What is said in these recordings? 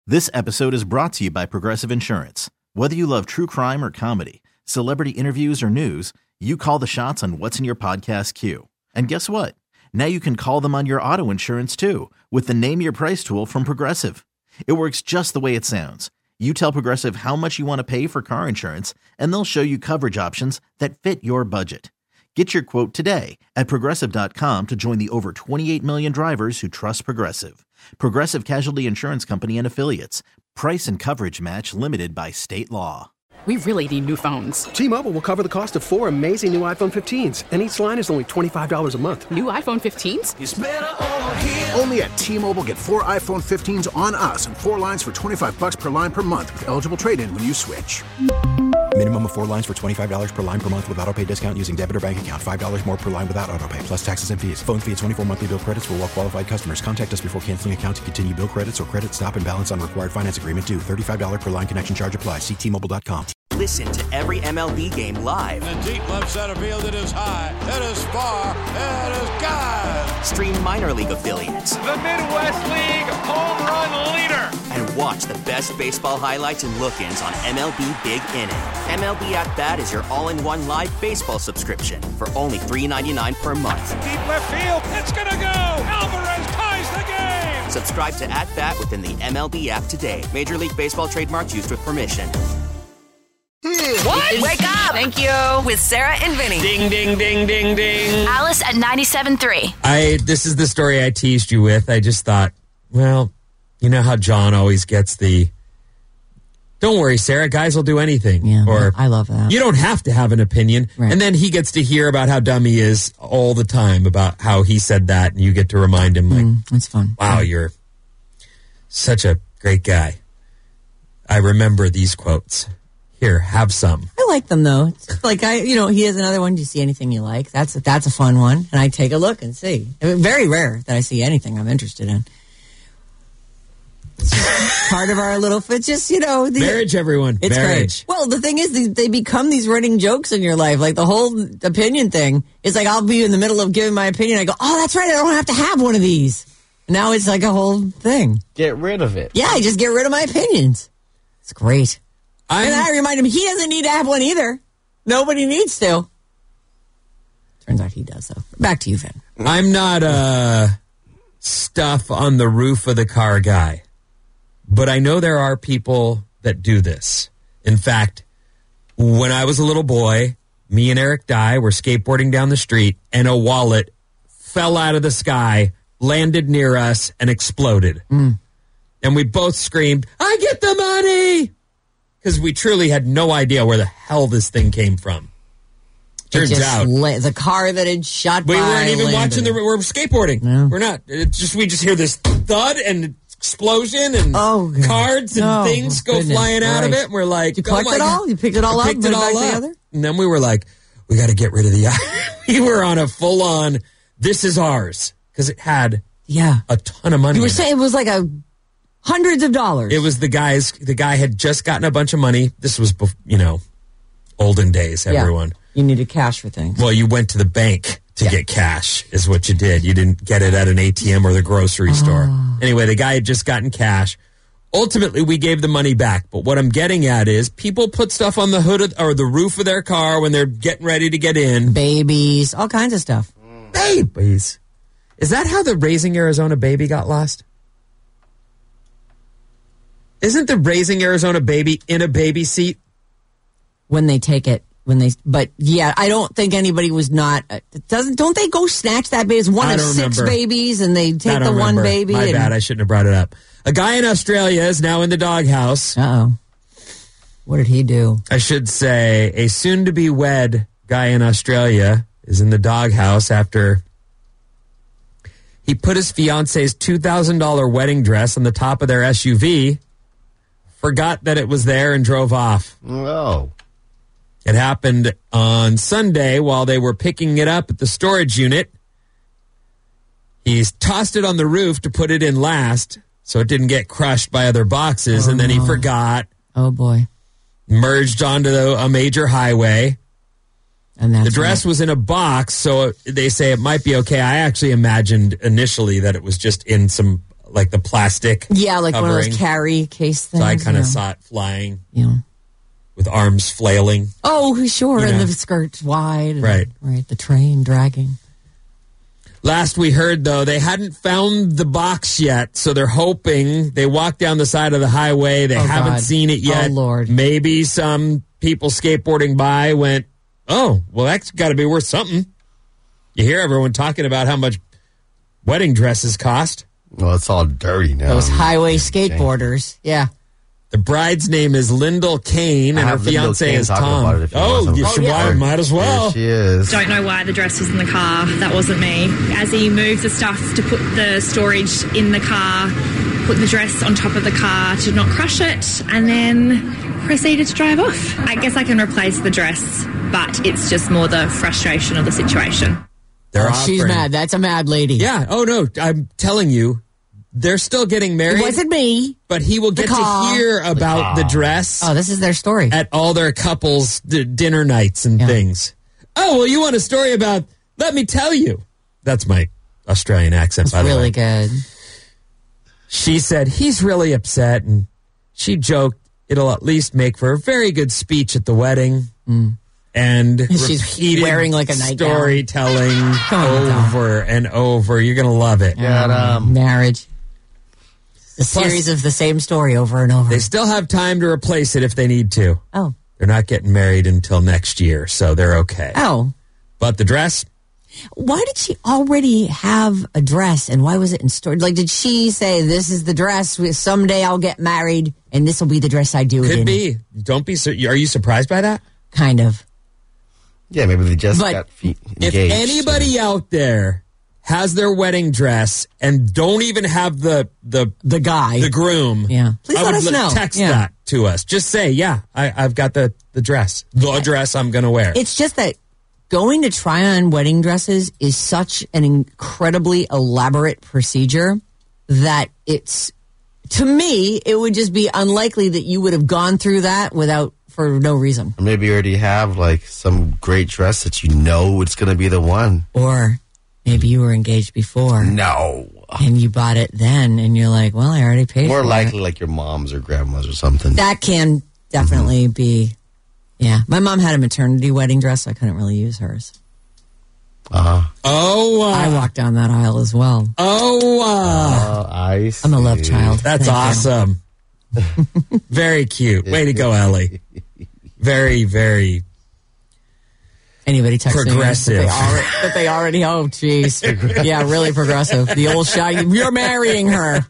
This episode is brought to you by Progressive Insurance. Whether you love true crime or comedy, celebrity interviews or news, you call the shots on what's in your podcast queue. And guess what? Now you can call them on your auto insurance too with the Name Your Price tool from Progressive. It works just the way it sounds. You tell Progressive how much you want to pay for car insurance, and they'll show you coverage options that fit your budget. Get your quote today at Progressive.com to join the over 28 million drivers who trust Progressive. Progressive Casualty Insurance Company and Affiliates. Price and coverage match limited by state law. We really need new phones. T-Mobile will cover the cost of 4 amazing new iPhone 15s, and each line is only $25 a month. New iPhone 15s? It's better over here. Only at T-Mobile, get 4 iPhone 15s on us and 4 lines for $25 per line per month with eligible trade-in when you switch. Minimum of 4 lines for $25 per line per month with autopay discount using debit or bank account. $5 more per line without autopay, plus taxes and fees. Phone fee at 24 monthly bill credits for well-qualified customers. Contact us before canceling account to continue bill credits or credit stop and balance on required finance agreement due. $35 per line connection charge applies. See T-Mobile.com. Listen to every MLB game live. In the deep left center field, it is high, it is far, it is gone. Stream minor league affiliates. The Midwest League home run leader. And watch the best baseball highlights and look-ins on MLB Big Inning. MLB At Bat is your all-in-one live baseball subscription for only $3.99 per month. Deep left field, it's gonna go. Alvarez ties the game. Subscribe to At Bat within the MLB app today. Major League Baseball trademarks used with permission. What? Wake up! Thank you. With Sarah and Vinny. Ding, ding, ding, ding, ding. Alice at 97.3. This is the story I teased you with. I just thought, well, you know how John always gets the, don't worry, Sarah, guys will do anything. Yeah, or I love that. You don't have to have an opinion. Right. And then he gets to hear about how dumb he is all the time about how he said that. And you get to remind him, like, that's fun. Wow, you're such a great guy. I remember these quotes. Here, have some. I like them, though. It's like, he has another one. Do you see anything you like? That's a fun one. And I take a look and see. I mean, very rare that I see anything I'm interested in. It's part of our little, it's just, marriage, everyone. It's marriage. Great. Well, the thing is, they become these running jokes in your life. Like the whole opinion thing. It's like, I'll be in the middle of giving my opinion. I go, oh, that's right. I don't have to have one of these. And now it's like a whole thing. Get rid of it. Yeah, I just get rid of my opinions. It's great. And I remind him he doesn't need to have one either. Nobody needs to. Turns out he does, though. Back to you, Vin. I'm not a stuff on the roof of the car guy, but I know there are people that do this. In fact, when I was a little boy, me and Eric Dye were skateboarding down the street, and a wallet fell out of the sky, landed near us, and exploded. And we both screamed, I get the money! Because we truly had no idea where the hell this thing came from. Turns out the car that had shot by. We weren't even watching we're skateboarding. No. We're not. We just hear this thud and explosion and cards and things go flying out of it. And we're like, did you collect it all? You picked it all up? Picked it all up. Together? And then we were like, we got to get rid of the we were on a full on, this is ours. Because it had a ton of money. You were saying it was like hundreds of dollars. It was the guy had just gotten a bunch of money. This was, olden days, everyone. You needed cash for things. Well, you went to the bank to get cash is what you did. You didn't get it at an ATM or the grocery store. Anyway, the guy had just gotten cash. Ultimately, we gave the money back. But what I'm getting at is people put stuff on the hood or the roof of their car when they're getting ready to get in. Babies, all kinds of stuff. Babies. Is that how the Raising Arizona baby got lost? Isn't the Raising Arizona baby in a baby seat? When they take it. But yeah, I don't think anybody was not. Don't they go snatch that baby? It's one of 6 babies, and they take the one baby. My bad, I shouldn't have brought it up. A guy in Australia is now in the doghouse. Uh-oh. What did he do? I should say a soon-to-be wed guy in Australia is in the doghouse after he put his fiance's $2,000 wedding dress on the top of their SUV, forgot that it was there, and drove off. Oh. It happened on Sunday while they were picking it up at the storage unit. He's tossed it on the roof to put it in last so it didn't get crushed by other boxes, and then he forgot. Oh, boy. Merged onto a major highway. And the dress was in a box, so they say it might be okay. I actually imagined initially that it was just in some like the plastic. Yeah, like covering. one of those carry case things. So I kind of saw it flying. Yeah. With arms flailing. Oh, sure. And the skirt's wide. Right. Right. The train dragging. Last we heard, though, they hadn't found the box yet, so they're hoping. They walked down the side of the highway. They haven't seen it yet. Oh, Lord. Maybe some people skateboarding by went, oh, well, that's got to be worth something. You hear everyone talking about how much wedding dresses cost. Well, it's all dirty now. Those highway skateboarders. Yeah. The bride's name is Lyndall Kane, and her fiance is Tom. Might as well. Here she is. Don't know why the dress was in the car. That wasn't me. As he moved the stuff to put the storage in the car, put the dress on top of the car to not crush it, and then proceeded to drive off. I guess I can replace the dress, but it's just more the frustration of the situation. She's mad. That's a mad lady. Yeah. Oh, no. I'm telling you. They're still getting married. It wasn't me. But he will get to hear about the dress. Oh, this is their story. At all their couples' dinner nights and things. Oh, well, you want a story about, let me tell you. That's my Australian accent, by the way. Really good. She said he's really upset, and she joked it'll at least make for a very good speech at the wedding. And she's repeated wearing like a nightgown. Storytelling over and over. You're going to love it. Marriage. A series of the same story over and over. They still have time to replace it if they need to. Oh. They're not getting married until next year, so they're okay. Oh. But the dress? Why did she already have a dress, and why was it in storage? Like, did she say, this is the dress, someday I'll get married, and this will be the dress I do it in? Could be. Don't be. Are you surprised by that? Kind of. Yeah, maybe they just got engaged. If anybody out there has their wedding dress and don't even have the guy, the groom, please I let would us know. Text that to us. Just say, I've got the dress, dress I'm going to wear. It's just that going to try on wedding dresses is such an incredibly elaborate procedure that to me, it would just be unlikely that you would have gone through that for no reason. Or maybe you already have like some great dress that you know it's going to be the one. Or maybe you were engaged before. No. And you bought it then, and you're like, well, I already paid for it. More likely like your mom's or grandma's or something. That can definitely be, My mom had a maternity wedding dress, so I couldn't really use hers. I walked down that aisle as well. I see. I'm a love child. That's awesome. Very cute. Way to go, Ellie. Very, very anybody texting progressive. That they already, oh, jeez. Yeah, really progressive. The old shy, you're marrying her.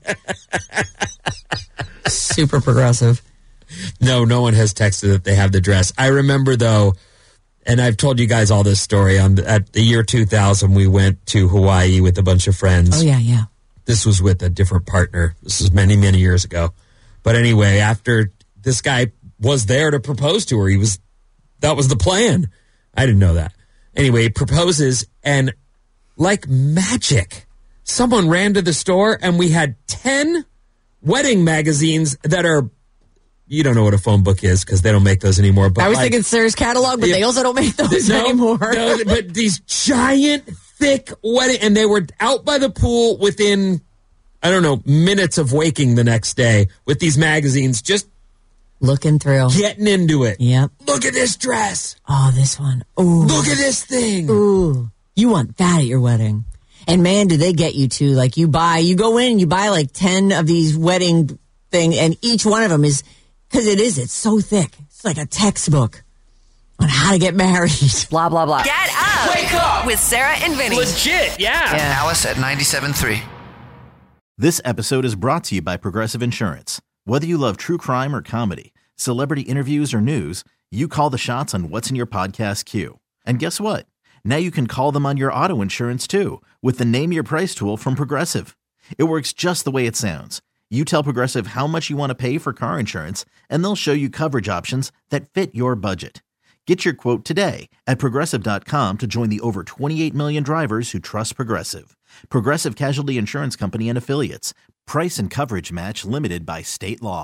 Super progressive. No one has texted that they have the dress. I remember, though, and I've told you guys all this story, at the year 2000, we went to Hawaii with a bunch of friends. Oh, yeah. This was with a different partner. This was many, many years ago. But anyway, after this guy was there to propose to her, that was the plan. I didn't know that. Anyway, he proposes, and like magic, someone ran to the store, and we had 10 wedding magazines that are, you don't know what a phone book is because they don't make those anymore. But I was thinking Sears catalog, but they also don't make those anymore. No, but these giant, thick wedding, and they were out by the pool within, I don't know, minutes of waking the next day with these magazines, just looking through, getting into it. Yep. Look at this dress. Oh, this one. Ooh. Look at this thing. Ooh. You want that at your wedding. And man, do they get you too. Like you go in and you buy like 10 of these wedding thing, and each one of them is, because it's so thick. It's like a textbook on how to get married. Blah, blah, blah. Get up. Wake up. With Sarah and Vinny. Legit, yeah. Alice at 97.3. This episode is brought to you by Progressive Insurance. Whether you love true crime or comedy, celebrity interviews or news, you call the shots on what's in your podcast queue. And guess what? Now you can call them on your auto insurance too with the Name Your Price tool from Progressive. It works just the way it sounds. You tell Progressive how much you want to pay for car insurance, and they'll show you coverage options that fit your budget. Get your quote today at Progressive.com to join the over 28 million drivers who trust Progressive. Progressive Casualty Insurance Company and Affiliates. Price and coverage match limited by state law.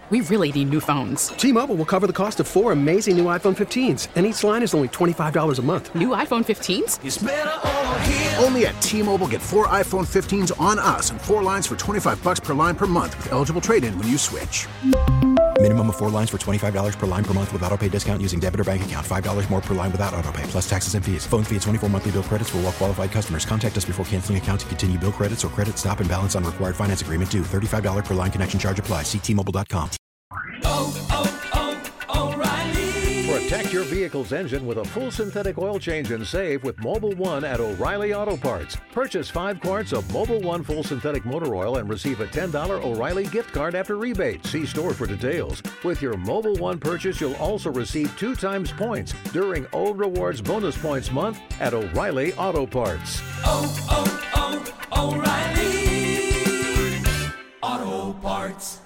We really need new phones. T-Mobile will cover the cost of 4 amazing new iPhone 15s, and each line is only $25 a month. New iPhone 15s? It's better over here. Only at T-Mobile, get 4 iPhone 15s on us and 4 lines for $25 per line per month with eligible trade-in when you switch. Minimum of 4 lines for $25 per line per month with autopay discount using debit or bank account. $5 more per line without autopay, plus taxes and fees. Phone fee at 24 monthly bill credits for well-qualified customers. Contact us before canceling account to continue bill credits or credit stop and balance on required finance agreement due. $35 per line connection charge applies. See T-Mobile.com. O'Reilly. Protect your vehicle's engine with a full synthetic oil change and save with Mobil 1 at O'Reilly Auto Parts. Purchase 5 quarts of Mobil 1 full synthetic motor oil and receive a $10 O'Reilly gift card after rebate. See store for details. With your Mobil 1 purchase, you'll also receive 2 times points during O Rewards Bonus Points Month at O'Reilly Auto Parts. O'Reilly Auto Parts.